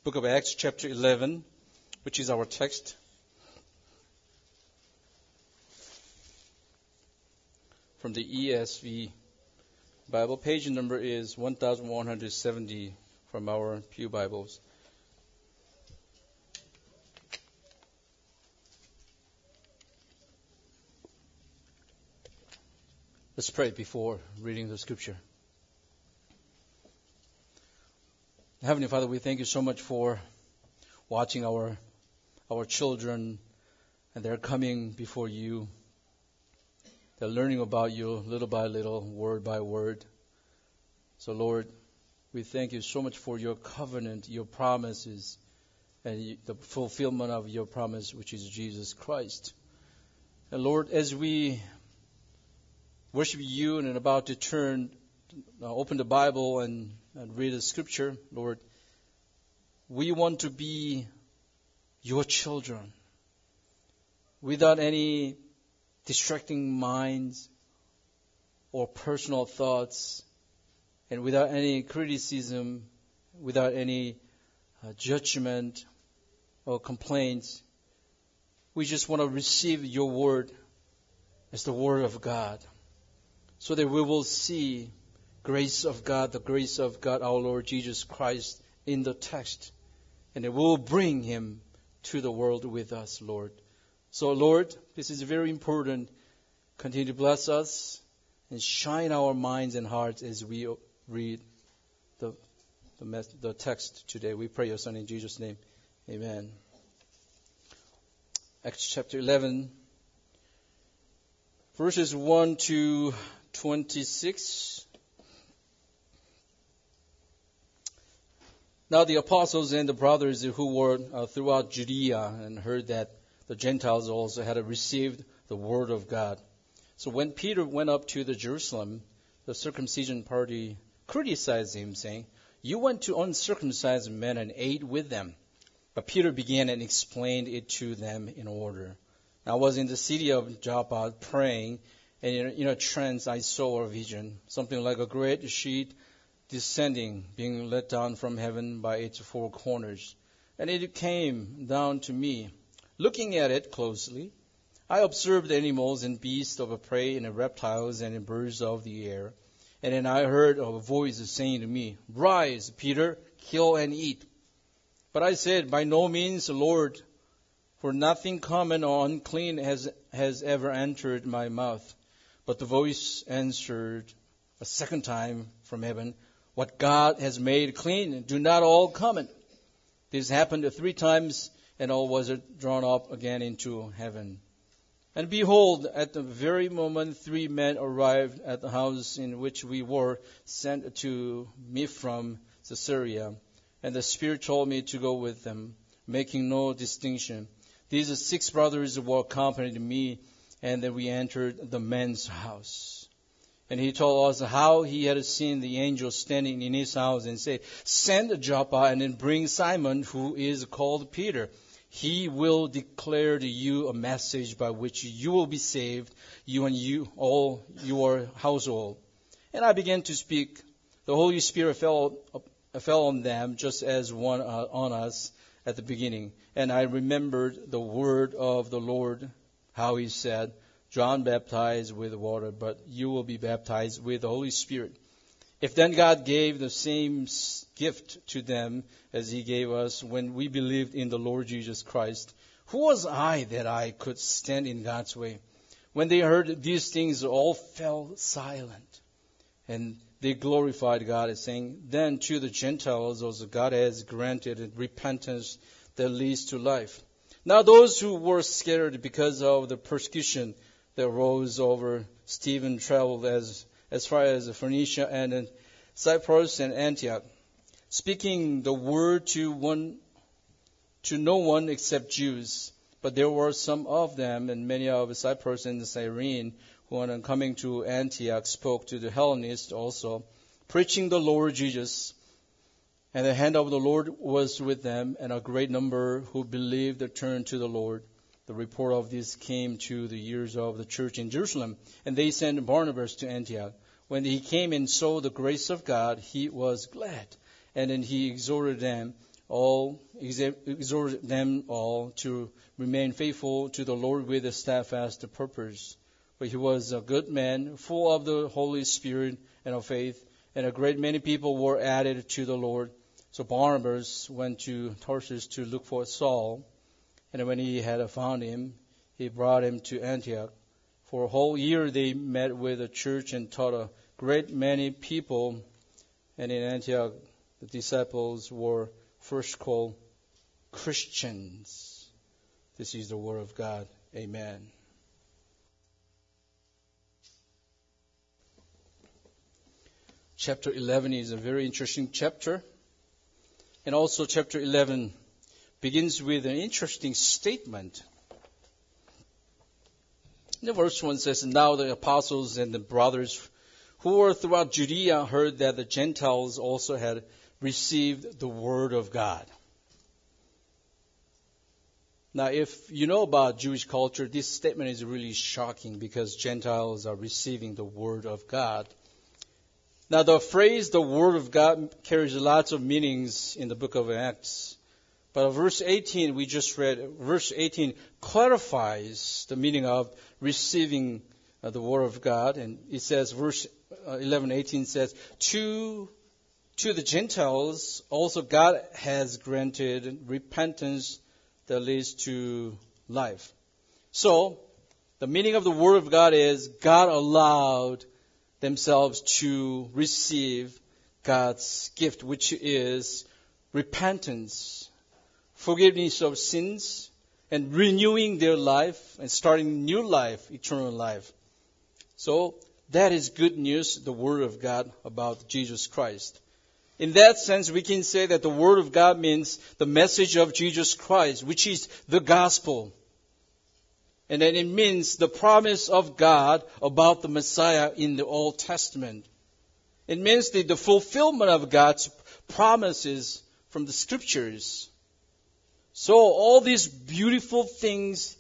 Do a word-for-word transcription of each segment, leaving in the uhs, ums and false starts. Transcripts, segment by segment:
book of Acts chapter eleven, which is our text. From the E S V Bible. Page number is one thousand one hundred seventy from our Pew Bibles. Let's pray before reading the scripture. Heavenly Father, we thank you so much for watching our our children, and they're coming before you. They're learning about you little by little, word by word. So, Lord, we thank you so much for your covenant, your promises, and the fulfillment of your promise, which is Jesus Christ. And, Lord, as we worship you and are about to turn, uh, open the Bible and, and read the scripture, Lord, we want to be your children without any distracting minds or personal thoughts, and without any criticism, without any uh, judgment or complaints. We just want to receive your word as the word of God, so that we will see grace of God, the grace of God, our Lord Jesus Christ, in the text, and it will bring him to the world with us, Lord. So, Lord, this is very important. Continue to bless us and shine our minds and hearts as we read the the, mess, the text today. We pray your Son in Jesus' name. Amen. Acts chapter eleven, verses one to twenty-six. Now the apostles and the brothers who were uh, throughout Judea and heard that the Gentiles also had received the word of God. So when Peter went up to the Jerusalem, the circumcision party criticized him, saying, "You went to uncircumcised men and ate with them." But Peter began and explained it to them in order. I was in the city of Joppa praying, and in, in a trance I saw a vision, something like a great sheet descending, being let down from heaven by its four corners. And it came down to me. Looking at it closely, I observed animals and beasts of prey and reptiles and birds of the air. And then I heard a voice saying to me, "Rise, Peter, kill and eat." But I said, "By no means, Lord, for nothing common or unclean has, has ever entered my mouth." But the voice answered a second time from heaven, "What God has made clean, do not all common." This happened three times, and all was drawn up again into heaven. And behold, at the very moment three men arrived at the house in which we were sent to me from Caesarea. And the Spirit told me to go with them, making no distinction. These six brothers were accompanied me, and then we entered the man's house. And he told us how he had seen the angel standing in his house and said, "Send to Joppa and then bring Simon, who is called Peter. He will declare to you a message by which you will be saved, you and you, all your household." And I began to speak. The Holy Spirit fell fell on them just as one uh, on us at the beginning. And I remembered the word of the Lord, how he said, "John baptized with water, but you will be baptized with the Holy Spirit." If then God gave the same gift to them as he gave us when we believed in the Lord Jesus Christ, who was I that I could stand in God's way? When they heard these things, all fell silent. And they glorified God, saying, "Then to the Gentiles also God has granted repentance that leads to life." Now those who were scared because of the persecution that rose over Stephen traveled as as far as Phoenicia and Cyprus and Antioch, speaking the word to one to no one except Jews. But there were some of them, and many of Cyprus and Cyrene, who on coming to Antioch spoke to the Hellenists also, preaching the Lord Jesus. And the hand of the Lord was with them, and a great number who believed turned to the Lord. The report of this came to the ears of the church in Jerusalem, and they sent Barnabas to Antioch. When he came and saw the grace of God, he was glad, and then he exhorted them, all, exhort them all to remain faithful to the Lord with a steadfast purpose. For he was a good man, full of the Holy Spirit and of faith, and a great many people were added to the Lord. So Barnabas went to Tarsus to look for Saul, and when he had found him, he brought him to Antioch. For a whole year they met with the church and taught a great many people, and in Antioch the disciples were first called Christians. This is the word of God. Amen. Chapter eleven is a very interesting chapter. And also chapter eleven begins with an interesting statement. The verse one says, Now the apostles and the brothers who were throughout Judea heard that the Gentiles also had received the word of God. Now, if you know about Jewish culture, this statement is really shocking because Gentiles are receiving the word of God. Now, the phrase, the word of God, carries lots of meanings in the book of Acts. But verse eighteen, we just read, verse eighteen clarifies the meaning of receiving uh, the word of God. And it says, verse eleven, eighteen says, to, to the Gentiles, also God has granted repentance that leads to life. So, the meaning of the word of God is God allowed themselves to receive God's gift, which is repentance, forgiveness of sins, and renewing their life and starting new life, eternal life. So that is good news, the word of God about Jesus Christ. In that sense, we can say that the word of God means the message of Jesus Christ, which is the gospel. And then it means the promise of God about the Messiah in the Old Testament. It means the, the fulfillment of God's promises from the Scriptures. So all these beautiful things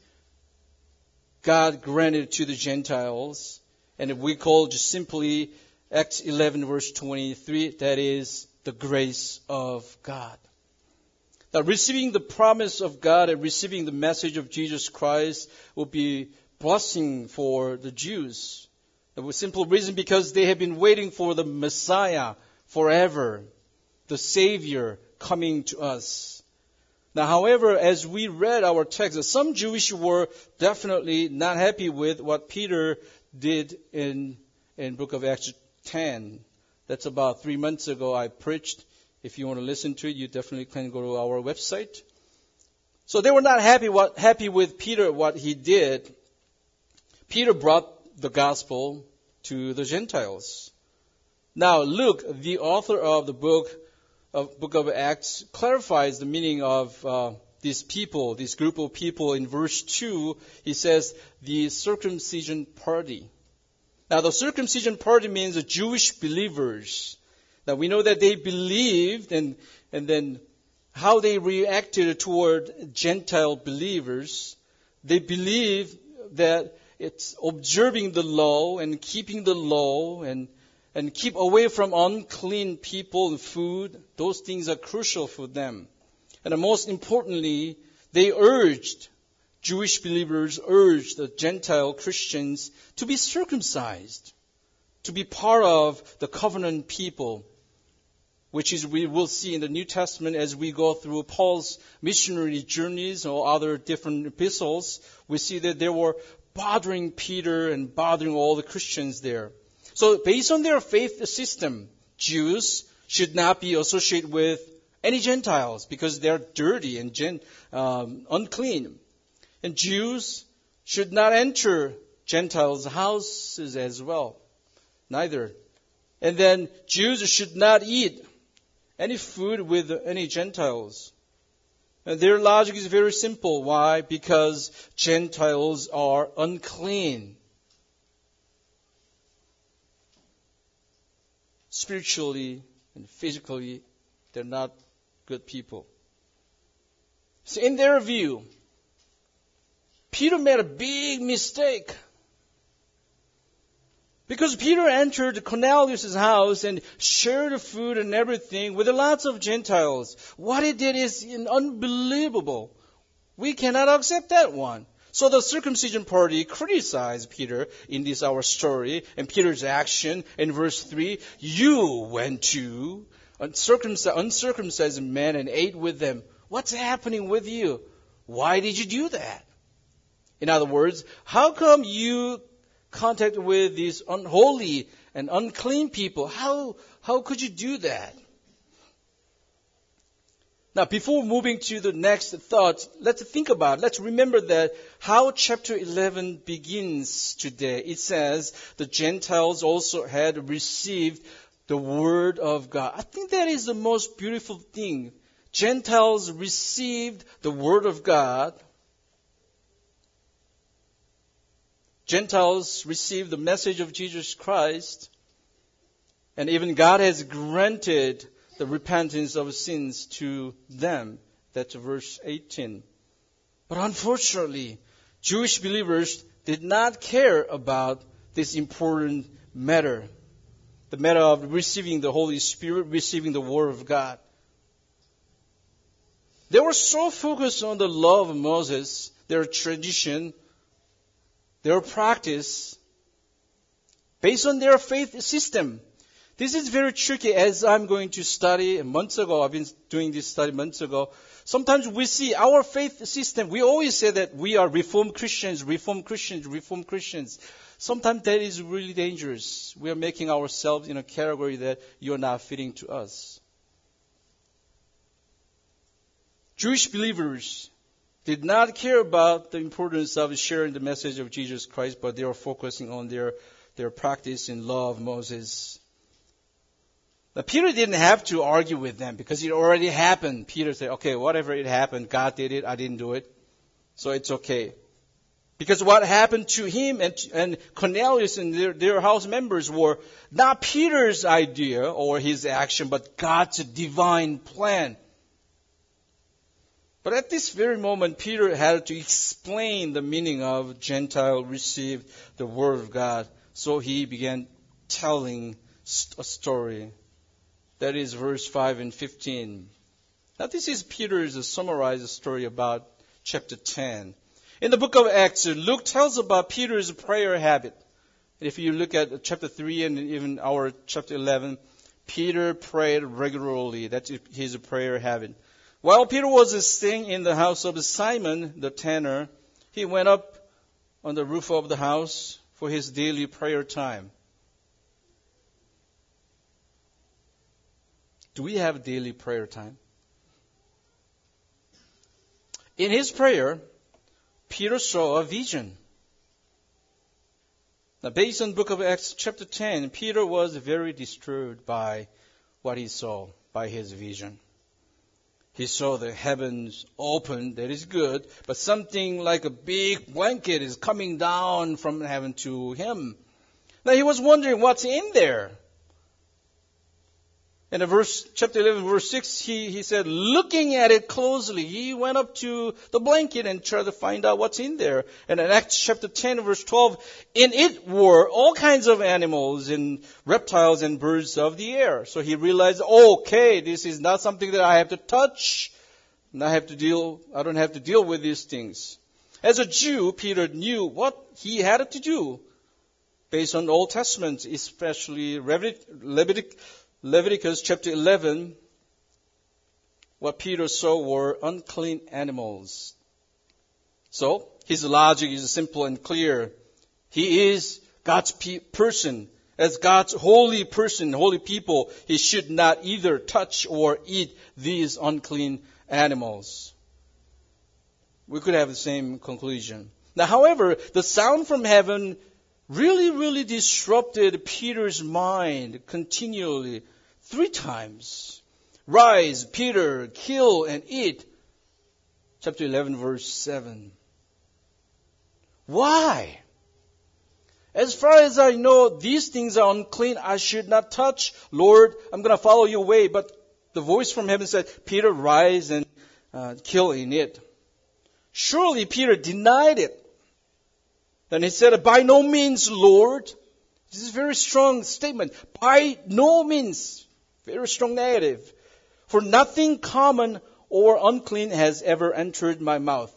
God granted to the Gentiles, and we call just simply Acts eleven verse twenty-three, that is the grace of God. Now, receiving the promise of God and receiving the message of Jesus Christ will be blessing for the Jews. The simple reason because they have been waiting for the Messiah forever, the Savior coming to us. Now, however, as we read our text, some Jewish were definitely not happy with what Peter did in in book of Acts ten. That's about three months ago I preached. If you want to listen to it, you definitely can go to our website. So they were not happy what happy with Peter, what he did. Peter brought the gospel to the Gentiles. Now Luke, the author of the book of book of Acts, clarifies the meaning of uh, these people, this group of people. In verse two, he says the circumcision party. Now the circumcision party means the Jewish believers. Now we know that they believed, and and then how they reacted toward Gentile believers. They believed that it's observing the law and keeping the law and and keep away from unclean people and food. Those things are crucial for them. And most importantly, they urged, Jewish believers urged the Gentile Christians to be circumcised, to be part of the covenant people, which is we will see in the New Testament as we go through Paul's missionary journeys or other different epistles. We see that they were bothering Peter and bothering all the Christians there. So based on their faith system, Jews should not be associated with any Gentiles because they're dirty and gen, um, unclean. And Jews should not enter Gentiles' houses as well. Neither. And then Jews should not eat any food with any Gentiles. And their logic is very simple. Why? Because Gentiles are unclean. Spiritually and physically, they're not good people. So in their view, Peter made a big mistake. Because Peter entered Cornelius' house and shared food and everything with lots of Gentiles. What he did is unbelievable. We cannot accept that one. So the circumcision party criticized Peter in this our story and Peter's action in verse three. You went to uncircumcised, uncircumcised men and ate with them. What's happening with you? Why did you do that? In other words, how come you contact with these unholy and unclean people? How, how could you do that? Now, before moving to the next thought, let's think about, let's remember that how chapter eleven begins today. It says the Gentiles also had received the word of God. I think that is the most beautiful thing. Gentiles received the word of God. Gentiles received the message of Jesus Christ. And even God has granted the repentance of sins to them. That's verse eighteen. But unfortunately, Jewish believers did not care about this important matter. The matter of receiving the Holy Spirit, receiving the Word of God. They were so focused on the law of Moses, their tradition, their practice, based on their faith system. This is very tricky as I'm going to study months ago. I've been doing this study months ago. Sometimes we see our faith system. We always say that we are Reformed Christians, Reformed Christians, Reformed Christians. Sometimes that is really dangerous. We are making ourselves in a category that you're not fitting to us. Jewish believers did not care about the importance of sharing the message of Jesus Christ, but they were focusing on their, their practice in law of Moses. Now, Peter didn't have to argue with them because it already happened. Peter said, okay, whatever it happened, God did it, I didn't do it, so it's okay. Because what happened to him and, and Cornelius and their, their house members were not Peter's idea or his action, but God's divine plan. But at this very moment, Peter had to explain the meaning of Gentile received the word of God. So he began telling a story. That is verse five and fifteen. Now this is Peter's summarized story about chapter ten. In the book of Acts, Luke tells about Peter's prayer habit. If you look at chapter three and even our chapter eleven, Peter prayed regularly. That's his prayer habit. While Peter was staying in the house of Simon the tanner, he went up on the roof of the house for his daily prayer time. Do we have daily prayer time? In his prayer, Peter saw a vision. Now, based on the book of Acts chapter ten, Peter was very disturbed by what he saw, by his vision. He saw the heavens open, that is good, but something like a big blanket is coming down from heaven to him. Now he was wondering what's in there. In the verse, chapter eleven, verse six, he, he said, looking at it closely, he went up to the blanket and tried to find out what's in there. And in Acts chapter ten, verse twelve, in it were all kinds of animals and reptiles and birds of the air. So he realized, okay, this is not something that I have to touch. And I have to deal, I don't have to deal with these things. As a Jew, Peter knew what he had to do based on the Old Testament, especially Leviticus. Leviticus chapter eleven, what Peter saw were unclean animals. So, his logic is simple and clear. He is God's pe- person. As God's holy person, holy people, he should not either touch or eat these unclean animals. We could have the same conclusion. Now, however, the sound from heaven really, really disrupted Peter's mind continually. Three times. Rise, Peter, kill and eat. Chapter eleven, verse seven. Why? As far as I know, these things are unclean. I should not touch. Lord, I'm going to follow your way. But the voice from heaven said, Peter, rise and uh, kill and eat. Surely Peter denied it. Then he said, by no means, Lord. This is a very strong statement. By no means. Very strong negative. For nothing common or unclean has ever entered my mouth.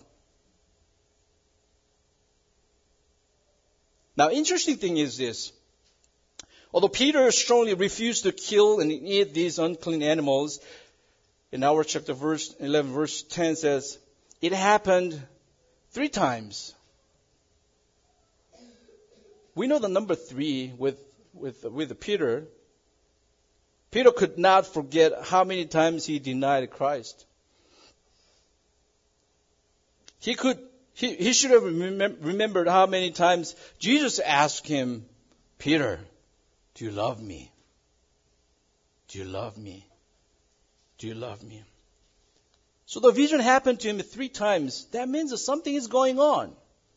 Now, interesting thing is this. Although Peter strongly refused to kill and eat these unclean animals, in our chapter verse eleven, verse ten says, it happened three times. We know the number three with, with, with Peter. Peter could not forget how many times he denied Christ. He could, he, he should have remem- remembered how many times Jesus asked him, Peter, do you love me? Do you love me? Do you love me? So the vision happened to him three times. That means that something is going on.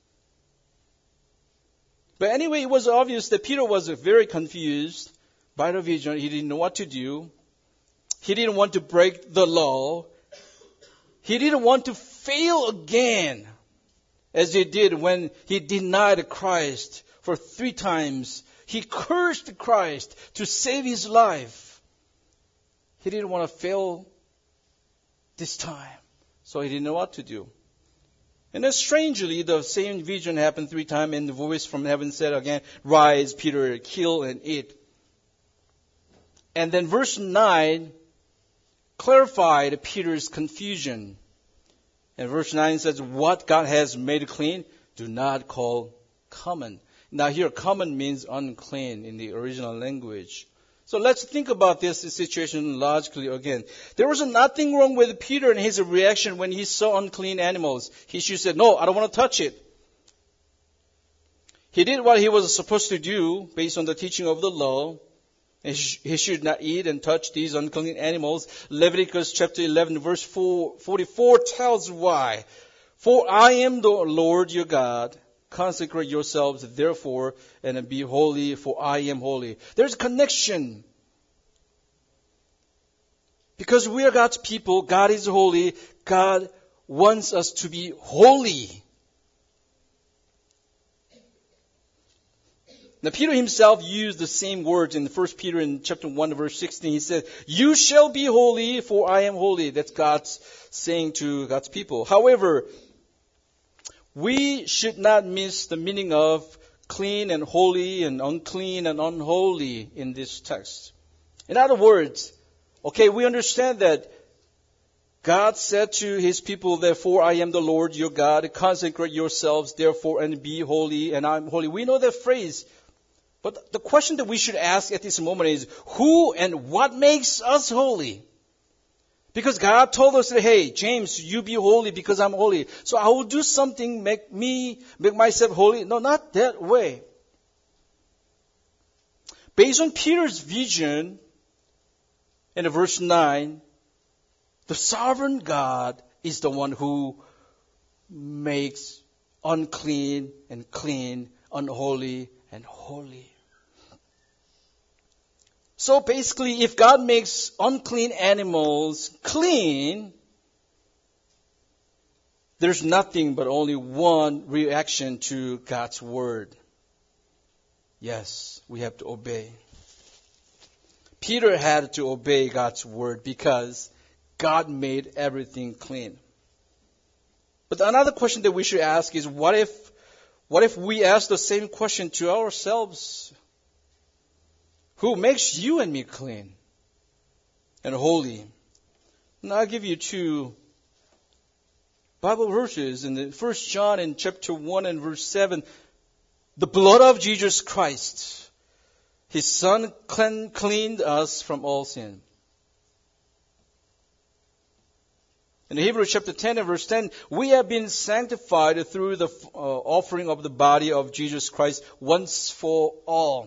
But anyway, it was obvious that Peter was very confused by the vision. He didn't know what to do. He didn't want to break the law. He didn't want to fail again, as he did when he denied Christ for three times. He cursed Christ to save his life. He didn't want to fail this time, so he didn't know what to do. And then strangely, the same vision happened three times, and the voice from heaven said again, rise, Peter, kill and eat. And then verse nine clarified Peter's confusion. And verse nine says, what God has made clean, do not call common. Now here, common means unclean in the original language. So let's think about this situation logically again. There was nothing wrong with Peter and his reaction when he saw unclean animals. He should have said, no, I don't want to touch it. He did what he was supposed to do based on the teaching of the law. He should not eat and touch these unclean animals. Leviticus chapter eleven verse forty-four tells why. For I am the Lord your God. Consecrate yourselves therefore and be holy, for I am holy. There's a connection. Because we are God's people, God is holy, God wants us to be holy. Now Peter himself used the same words in First Peter in chapter one verse sixteen. He said, you shall be holy, for I am holy. That's God's saying to God's people. However, we should not miss the meaning of clean and holy and unclean and unholy in this text. In other words, okay, we understand that God said to his people, therefore I am the Lord your God, consecrate yourselves therefore and be holy, and I am holy. We know that phrase. But the question that we should ask at this moment is, who and what makes us holy? Because God told us that, hey, James, you be holy because I'm holy. So I will do something, make me, make myself holy. No, not that way. Based on Peter's vision in verse nine, the sovereign God is the one who makes unclean and clean, unholy and holy. So basically, if God makes unclean animals clean, there's nothing but only one reaction to God's word. Yes, we have to obey. Peter had to obey God's word because God made everything clean. But another question that we should ask is, what if, what if we ask the same question to ourselves? Who makes you and me clean and holy? And I'll give you two Bible verses in the First John in chapter one and verse seven. The blood of Jesus Christ, His Son cleaned us from all sin. In Hebrews chapter ten and verse ten, we have been sanctified through the uh, offering of the body of Jesus Christ once for all.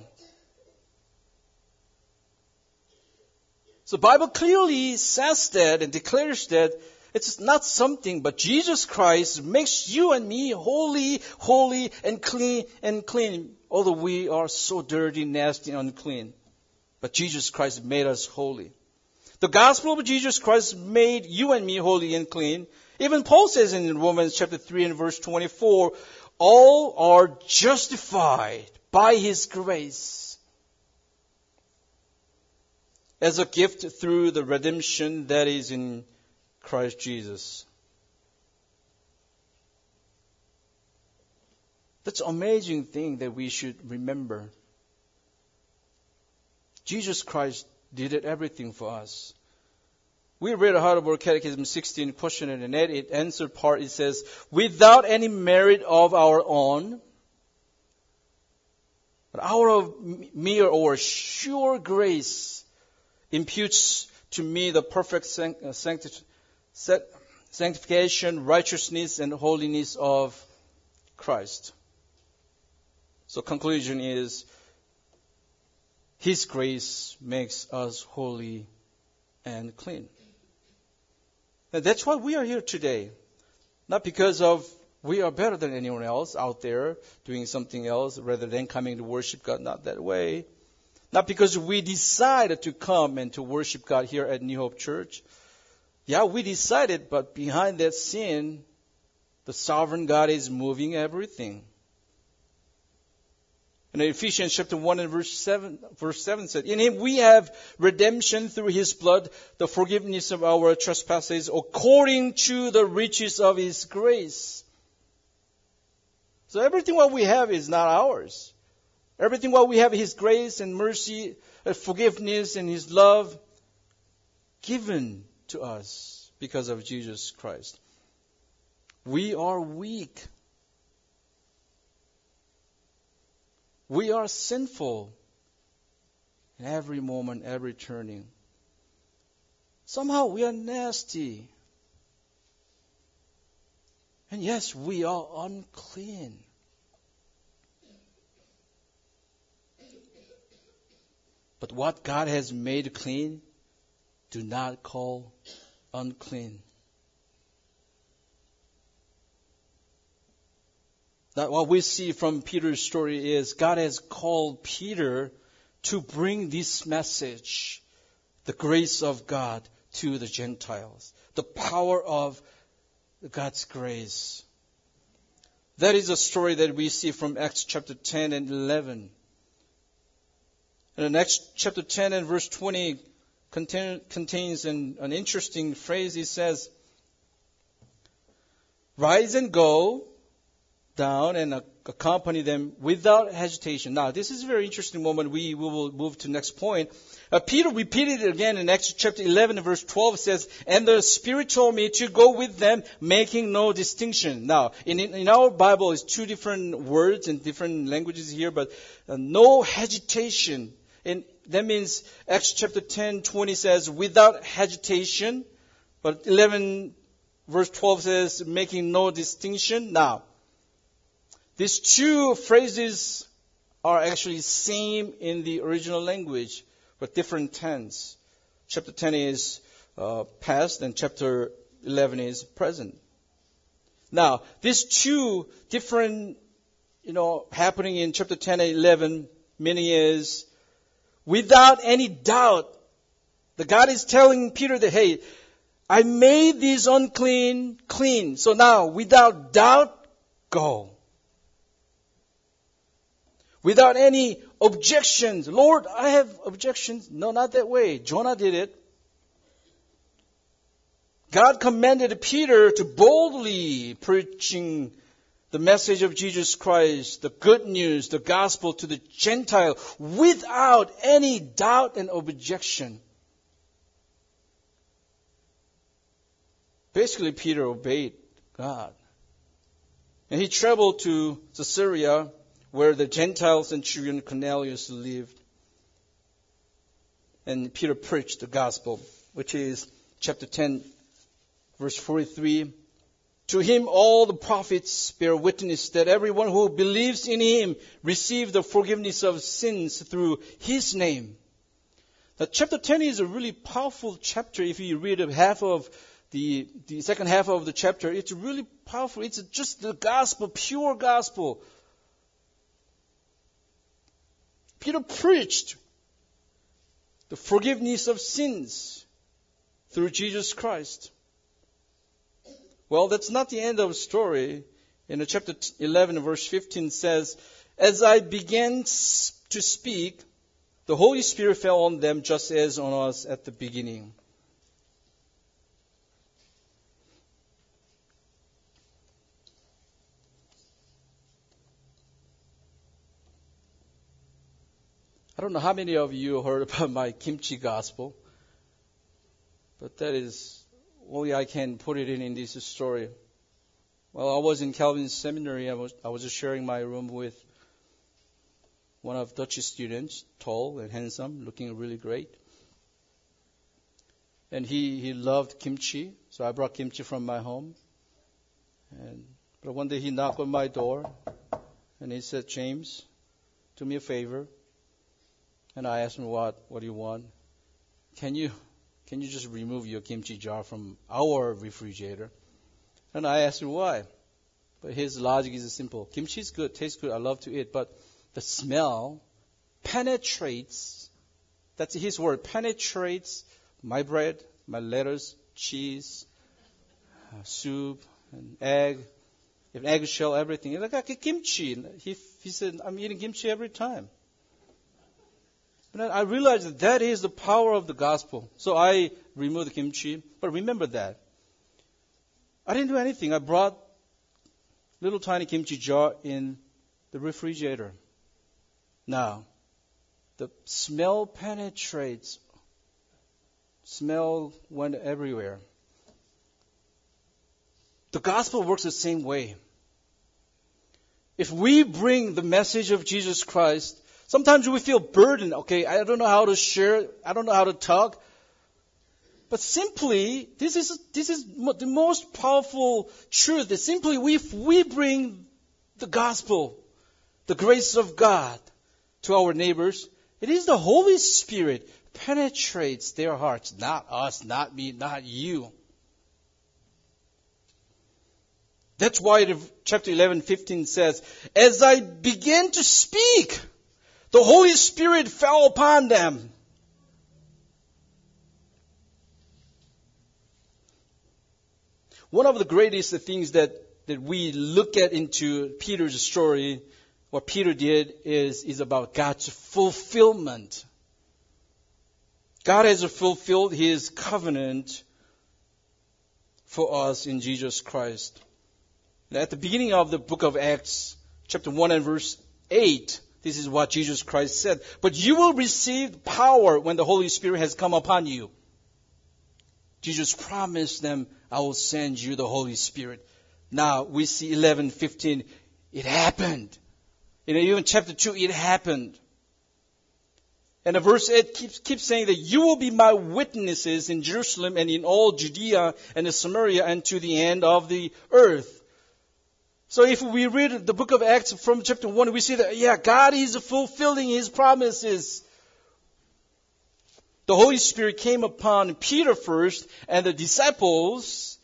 So the Bible clearly says that and declares that it's not something, but Jesus Christ makes you and me holy, holy, and clean, and clean. Although we are so dirty, nasty, unclean. But Jesus Christ made us holy. The gospel of Jesus Christ made you and me holy and clean. Even Paul says in Romans chapter three and verse twenty-four, all are justified by His grace as a gift through the redemption that is in Christ Jesus. That's an amazing thing that we should remember. Jesus Christ did it everything for us. We read Heidelberg Catechism sixteen, question and eight, answer part, it says, without any merit of our own, but our mere or sure grace imputes to me the perfect sancti- sanctification, righteousness, and holiness of Christ. So conclusion is, His grace makes us holy and clean. And that's why we are here today. Not because of we are better than anyone else out there doing something else rather than coming to worship God. Not that way. Not because we decided to come and to worship God here at New Hope Church. Yeah, we decided, but behind that sin, the sovereign God is moving everything. And Ephesians chapter one and verse seven, verse seven said, in Him we have redemption through His blood, the forgiveness of our trespasses, according to the riches of His grace. So everything what we have is not ours. Everything what we have is His grace and mercy, forgiveness and His love given to us because of Jesus Christ. We are weak. We are sinful in every moment, every turning. Somehow we are nasty. And yes, we are unclean. But what God has made clean, do not call unclean. That what we see from Peter's story is God has called Peter to bring this message, the grace of God, to the Gentiles. The power of God's grace. That is a story that we see from Acts chapter ten and eleven. And in Acts chapter ten and verse twenty contain, contains an, an interesting phrase. It says, rise and go down and accompany them without hesitation. Now, this is a very interesting moment. We, we will move to the next point. Uh, Peter repeated it again in Acts chapter eleven and verse twelve. It says, and the Spirit told me to go with them, making no distinction. Now, in, in our Bible, it's two different words and different languages here, but uh, no hesitation. And that means Acts chapter ten, twenty says, without hesitation. But eleven verse twelve says, making no distinction. Now, these two phrases are actually same in the original language, but different tense. Chapter ten is uh, past and chapter eleven is present. Now, these two different, you know, happening in chapter ten and eleven, meaning is without any doubt. The God is telling Peter that, hey, I made these unclean clean. So now, without doubt, go. Without any objections. Lord, I have objections. No, not that way. Jonah did it. God commanded Peter to boldly preaching the message of Jesus Christ, the good news, the gospel to the Gentile without any doubt and objection. Basically, Peter obeyed God. And he traveled to Caesarea, where the Gentile centurion Cornelius lived. And Peter preached the gospel, which is chapter ten, verse forty-three. To him all the prophets bear witness that everyone who believes in him receives the forgiveness of sins through his name. Now, chapter ten is a really powerful chapter. If you read half of the, the second half of the chapter, it's really powerful. It's just the gospel, pure gospel. Peter preached the forgiveness of sins through Jesus Christ. Well, that's not the end of the story. In chapter eleven, verse fifteen says, As I began to speak, the Holy Spirit fell on them just as on us at the beginning. I don't know how many of you heard about my kimchi gospel, but that is only I can put it in in this story. While I was in Calvin Seminary, I was I was just sharing my room with one of Dutch students, tall and handsome, looking really great. And he, he loved kimchi, so I brought kimchi from my home. And but one day he knocked on my door, and he said, "James, do me a favor." And I asked him, "What? What do you want?" Can you can you just remove your kimchi jar from our refrigerator? And I asked him why. But his logic is simple. Kimchi is good, tastes good, I love to eat, but the smell penetrates, that's his word, penetrates my bread, my lettuce, cheese, uh, soup, and egg, an eggshell, everything. It's like kimchi. He, he said, "I'm eating kimchi every time." And I realized that that is the power of the gospel. So I removed the kimchi. But remember that. I didn't do anything. I brought little tiny kimchi jar in the refrigerator. Now, the smell penetrates. Smell went everywhere. The gospel works the same way. If we bring the message of Jesus Christ, sometimes we feel burdened. Okay, I don't know how to share. I don't know how to talk. But simply, this is this is the most powerful truth. That simply, we, if we bring the gospel, the grace of God to our neighbors, it is the Holy Spirit penetrates their hearts. Not us, not me, not you. That's why chapter eleven, fifteen says, "As I began to speak, the Holy Spirit fell upon them." One of the greatest things that, that we look at into Peter's story, what Peter did, is, is about God's fulfillment. God has fulfilled His covenant for us in Jesus Christ. At the beginning of the book of Acts, chapter one and verse eight, this is what Jesus Christ said. "But you will receive power when the Holy Spirit has come upon you." Jesus promised them, "I will send you the Holy Spirit." Now we see eleven, fifteen. It happened. You know, even chapter two, it happened. And the verse eight keeps, keeps saying that you will be my witnesses in Jerusalem and in all Judea and in Samaria and to the end of the earth. So if we read the book of Acts from chapter one, we see that, yeah, God is fulfilling His promises. The Holy Spirit came upon Peter first and the disciples.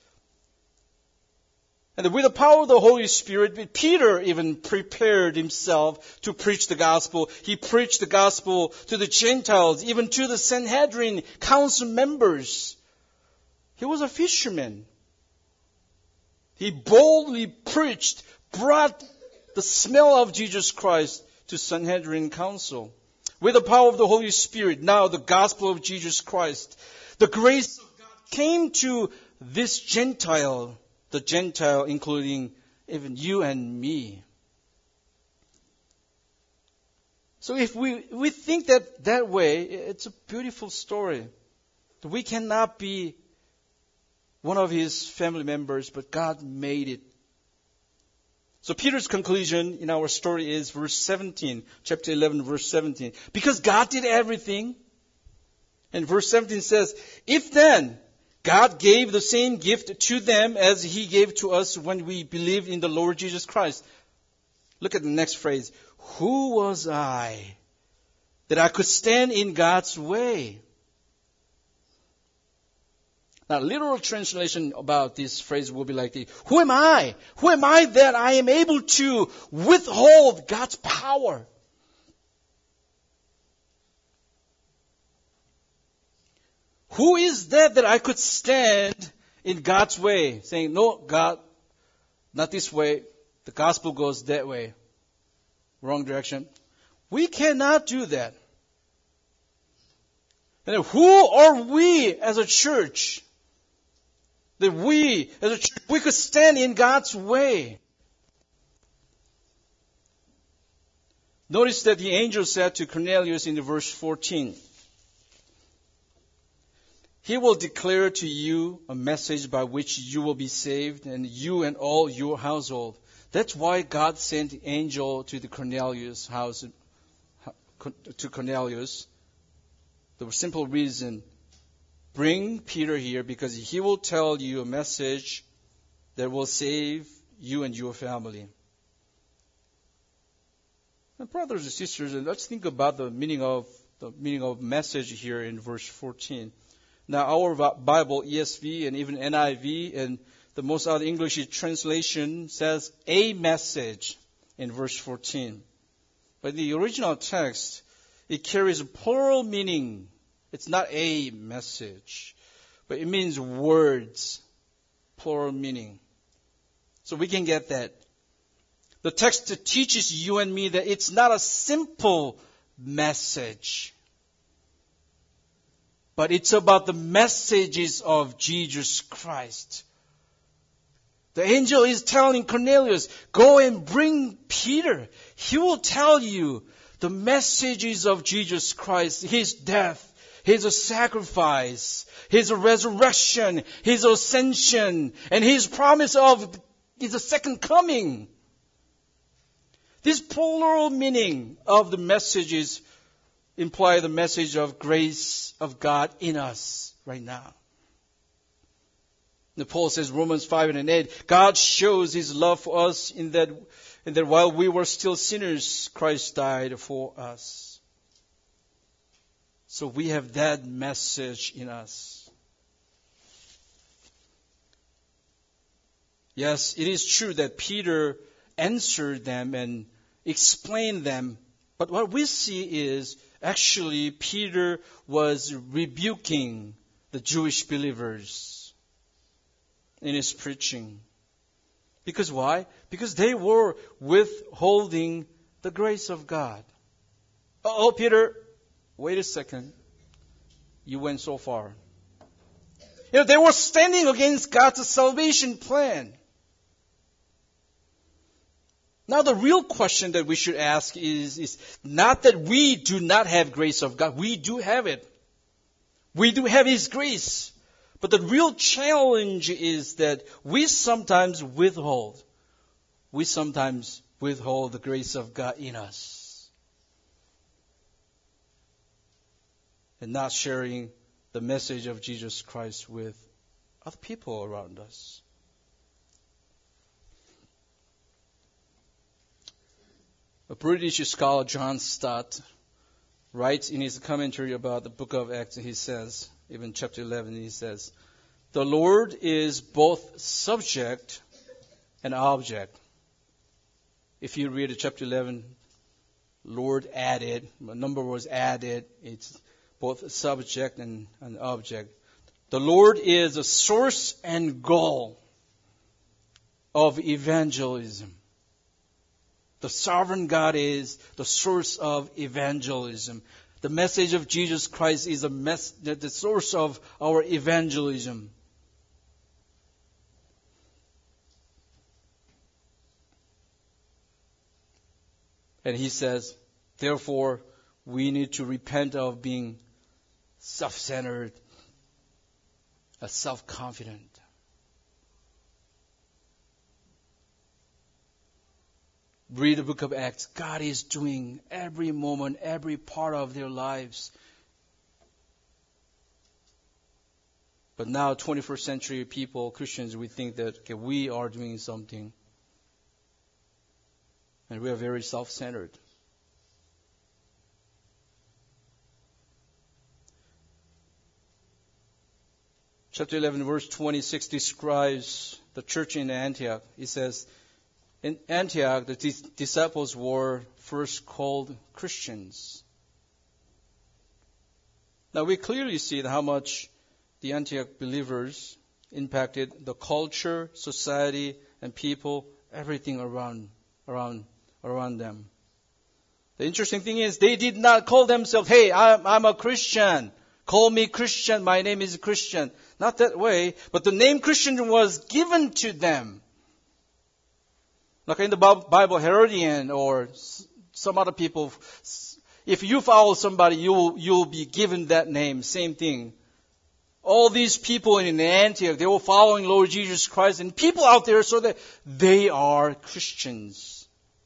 And with the power of the Holy Spirit, Peter even prepared himself to preach the gospel. He preached the gospel to the Gentiles, even to the Sanhedrin council members. He was a fisherman. He boldly preached, brought the smell of Jesus Christ to Sanhedrin council. With the power of the Holy Spirit, now the gospel of Jesus Christ, the grace of God came to this Gentile, the Gentile including even you and me. So if we, we think that that way, it's a beautiful story. We cannot be one of His family members, but God made it. So Peter's conclusion in our story is verse seventeen, chapter eleven, verse seventeen. Because God did everything. And verse seventeen says, "If then God gave the same gift to them as He gave to us when we believed in the Lord Jesus Christ." Look at the next phrase. "Who was I that I could stand in God's way?" Now, literal translation about this phrase will be like this. Who am I? Who am I that I am able to withhold God's power? Who is that that I could stand in God's way? Saying, "No, God, not this way. The gospel goes that way." wrong direction. We cannot do that. And who are we as a church? That we, as a church, we could stand in God's way. Notice that the angel said to Cornelius in verse fourteen, He will declare to you a message by which you will be saved, and you and all your household. That's why God sent the angel to the Cornelius house, to Cornelius. The simple reason, bring Peter here because he will tell you a message that will save you and your family. And brothers and sisters, let's think about the meaning of the meaning of message here in verse fourteen. Now, our Bible, E S V and even N I V and the most other English translation says a message in verse fourteen. But the original text, it carries a plural meaning. It's not a message, but it means words, plural meaning. So we can get that. The text teaches you and me that it's not a simple message, but it's about the messages of Jesus Christ. The angel is telling Cornelius, go and bring Peter. He will tell you the messages of Jesus Christ, His death, His sacrifice, His resurrection, His ascension, and His promise of His second coming. This plural meaning of the messages imply the message of grace of God in us right now. And Paul says, Romans five and eight, God shows His love for us in that, in that while we were still sinners, Christ died for us. So we have that message in us. Yes, it is true that Peter answered them and explained them. But what we see is actually Peter was rebuking the Jewish believers in his preaching. Because why? Because they were withholding the grace of God. Oh, Peter, wait a second. You went so far. You know, they were standing against God's salvation plan. Now the real question that we should ask is, is not that we do not have grace of God. We do have it. We do have His grace. But the real challenge is that we sometimes withhold. We sometimes withhold the grace of God in us. And not sharing the message of Jesus Christ with other people around us. A British scholar, John Stott, writes in his commentary about the book of Acts, he says, even chapter eleven, he says, the Lord is both subject and object. If you read chapter eleven, Lord added, a number was added, it's both subject and an object. The Lord is the source and goal of evangelism. The sovereign God is the source of evangelism. The message of Jesus Christ is a mess, the source of our evangelism. And he says, therefore, we need to repent of being self-centered, self-confident. Read the book of Acts. God is doing every moment, every part of their lives. But now, twenty-first century people, Christians, we think that okay, we are doing something. And we are very self-centered. Chapter eleven, verse twenty-six describes the church in Antioch. It says, in Antioch, the dis- disciples were first called Christians. Now we clearly see how much the Antioch believers impacted the culture, society, and people, everything around, around, around them. The interesting thing is they did not call themselves, hey, I'm, I'm a Christian. Call me Christian. My name is Christian. Not that way. But the name Christian was given to them. Like in the Bible, Herodian or some other people, if you follow somebody, you'll, you'll be given that name. Same thing. All these people in Antioch, they were following Lord Jesus Christ, and people out there so that they are Christians.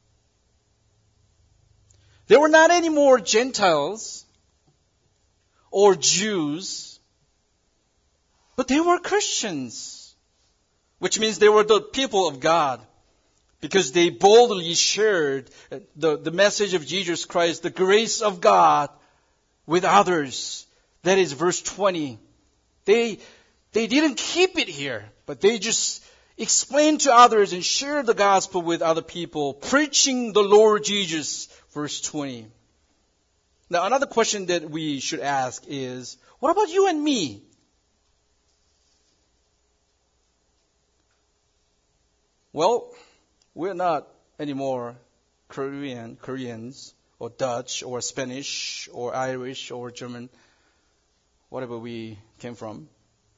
They were not anymore Gentiles or Jews, but they were Christians, which means they were the people of God, because they boldly shared the, the message of Jesus Christ, the grace of God, with others. That is verse twenty. They, they didn't keep it here, but they just explained to others and shared the gospel with other people, preaching the Lord Jesus, verse twenty. Now, another question that we should ask is, what about you and me? Well, we're not anymore Korean, Koreans, or Dutch, or Spanish, or Irish, or German, whatever we came from.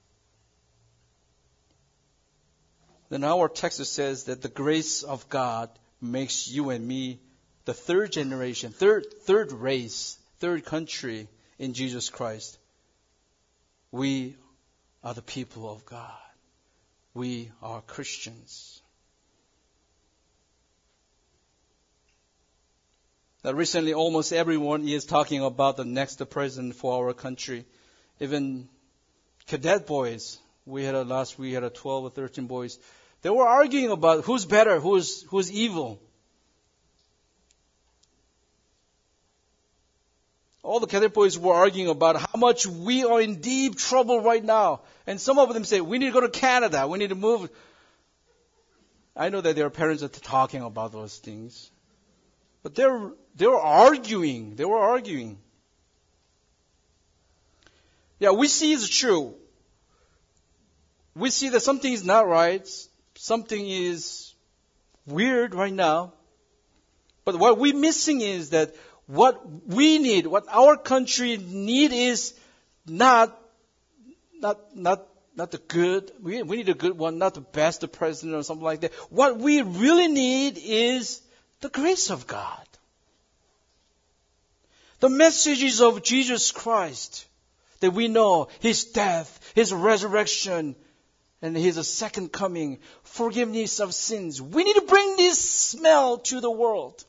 Then our text says that the grace of God makes you and me the third generation, third, third race, third country in Jesus Christ. We are the people of God. We are Christians. Now, recently, almost everyone is talking about the next president for our country. Even cadet boys, we had a last we had a twelve or thirteen boys. They were arguing about who's better, who's who's evil. All the cadet boys were arguing about how much we are in deep trouble right now. And some of them say, we need to go to Canada. We need to move. I know that their parents are talking about those things. But they're, they were arguing. They were arguing. Yeah, we see it's true. We see that something is not right. Something is weird right now. But what we're missing is that what we need, what our country need is not, not, not, not the good. We, we need a good one, not the best the president or something like that. What we really need is the grace of God. The messages of Jesus Christ that we know, His death, His resurrection, and His second coming, forgiveness of sins. We need to bring this smell to the world.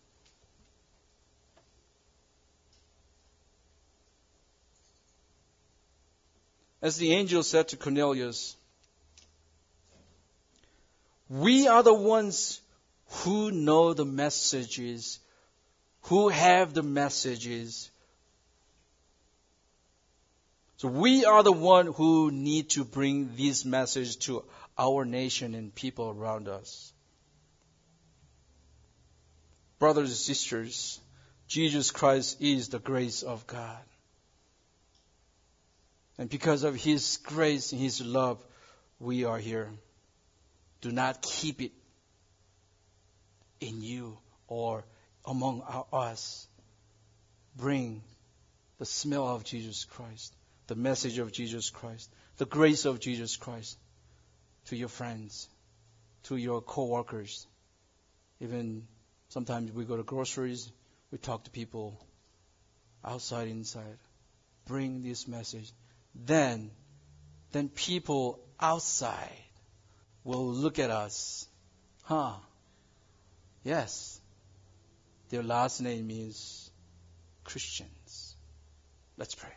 As the angel said to Cornelius, we are the ones who know the messages, who have the messages. So we are the one who need to bring this message to our nation and people around us. Brothers and sisters, Jesus Christ is the grace of God. And because of His grace and His love, we are here. Do not keep it in you or among our, us. Bring the smell of Jesus Christ, the message of Jesus Christ, the grace of Jesus Christ to your friends, to your co-workers. Even sometimes we go to groceries, we talk to people outside, inside. Bring this message. Then, then people outside will look at us. Huh. Yes. Their last name is Christians. Let's pray.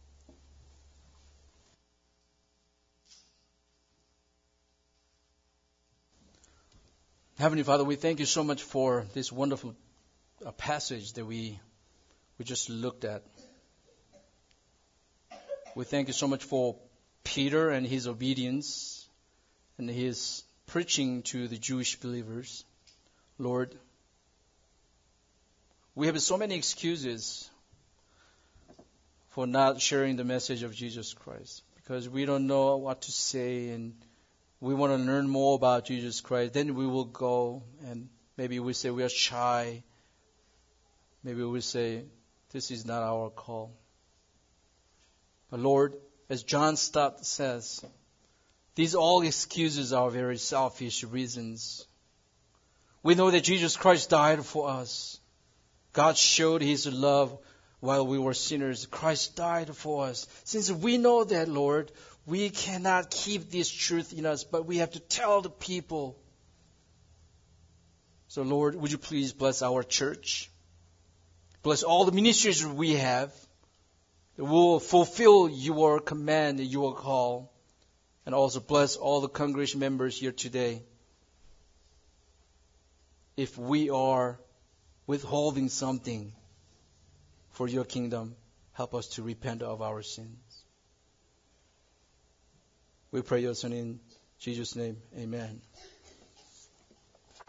Heavenly Father, we thank you so much for this wonderful uh, passage that we we just looked at. We thank you so much for Peter and his obedience and his preaching to the Jewish believers. Lord, we have so many excuses for not sharing the message of Jesus Christ because we don't know what to say and we want to learn more about Jesus Christ. Then we will go and maybe we say we are shy. maybe we say, this is not our call. But Lord, as John Stott says, these all excuses are very selfish reasons. We know that Jesus Christ died for us. God showed His love while we were sinners. Christ died for us. Since we know that, Lord, we cannot keep this truth in us, but we have to tell the people. So, Lord, would you please bless our church? Bless all the ministries we have. That will fulfill your command, your call. And also bless all the congregation members here today. If we are withholding something for your kingdom, help us to repent of our sins. We pray your Son in Jesus' name. Amen.